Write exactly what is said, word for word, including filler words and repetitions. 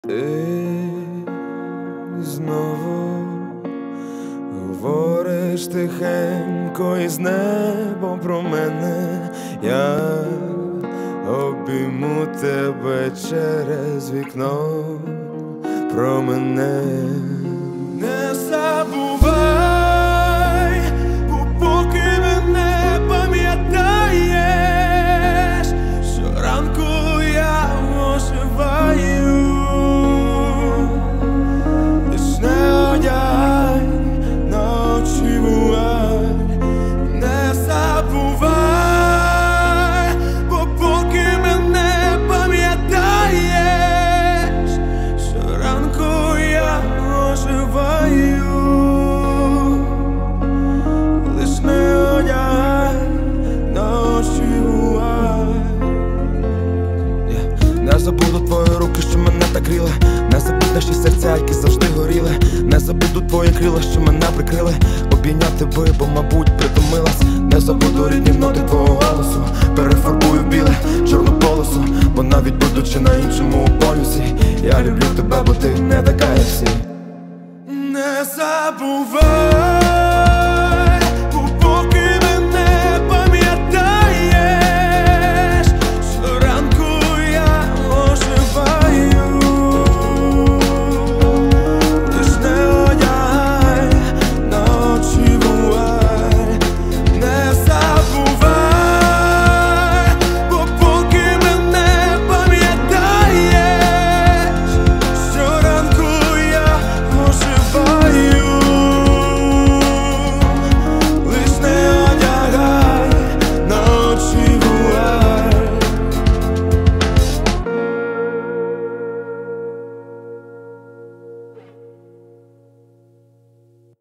Ти знову говориш тихенько із небом про мене. Я обійму тебе через вікно, про мене. Не забувай, бо поки мене пам'ятаєш, щоранку я оживаю. Лиш не одягай на очі вуаль. Не забувай, бо поки мене пам'ятаєш, щоранку я оживаю. Лиш не одягай на очі вуаль. Не забуду твої руки, що мене так гріли. Не забуду наші серця, які завжди горіли. Не забуду твої крила, що мене прикрили. Обійняти би, бо, мабуть, притомилась. Не забуду рідні ноти твого голосу. Перефарбую біле, чорну полосу. Бо навіть будучи на іншому полюсі, я люблю тебе, бо ти не така, як всі. Не забувай.